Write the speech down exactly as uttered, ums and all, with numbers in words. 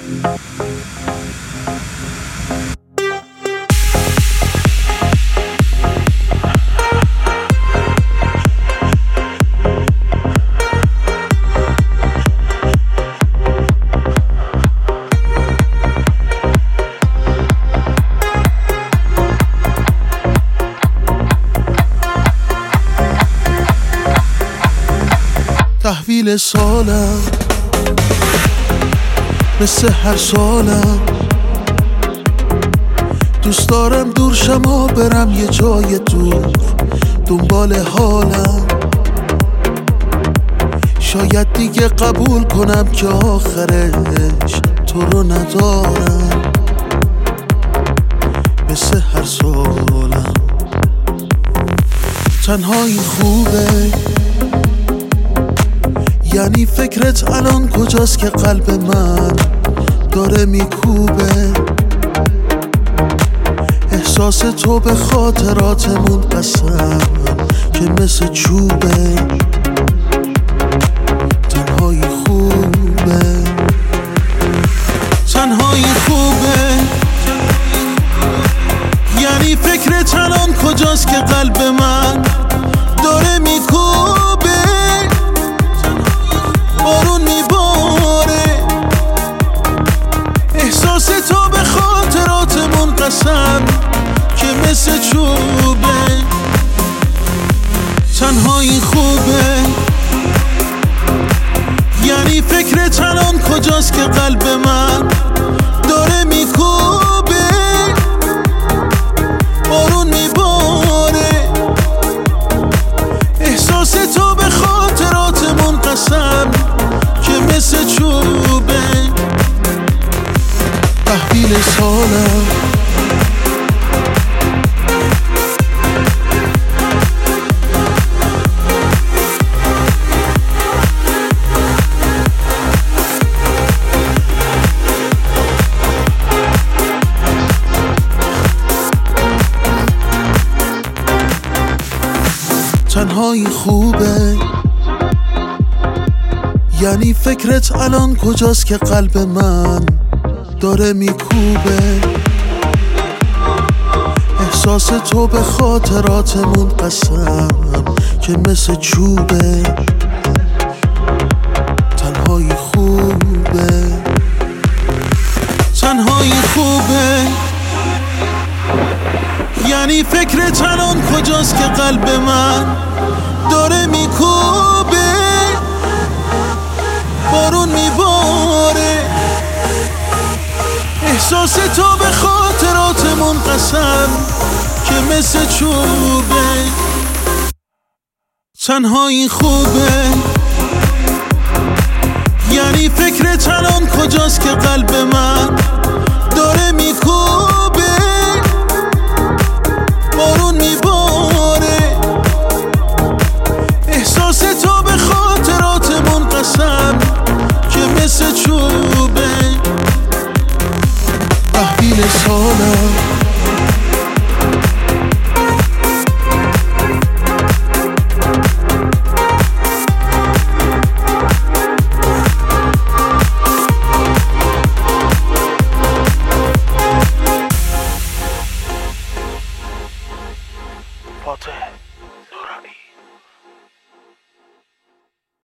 تحویل سالم مثل هر سالم، دوست دارم دور شم و برم یه جای دور دنبال حالم. شاید دیگه قبول کنم که آخرش تو رو ندارم. مثل هر سالم تنهایی خوبه، یعنی فکرت الان کجاست که قلب من داره میکوبه. احساس تو به خاطراتمون قسم که مثل چوبه. تنهایی خوبه، تنهایی خوبه، یعنی فکرت الان کجاست که قلب من داره میکوبه. بارون میباره، احساس تو به خاطراتمون قسم که مثل چوبه. تنهایی خوبه، یعنی فکرت الان کجاست که قلب من داره میکوبه. بارون میباره، احساس تو به خاطراتمون قسم که مثل چوبه. تحویل سالم تنهایی خوبه، یعنی فکرت الان کجاست که قلب من داره میکوبه. احساس تو به خاطراتمون قسم که مثل چوبه. تنهایی خوبه، تنهایی خوبه، یعنی فکرت الان کجاست که قلب من داره میکوبه. بارون میباره، احساس تو به خاطراتمون قسم که مثل چوبه. تنهایی خوبه، یعنی فکرت الان کجاست که قلب من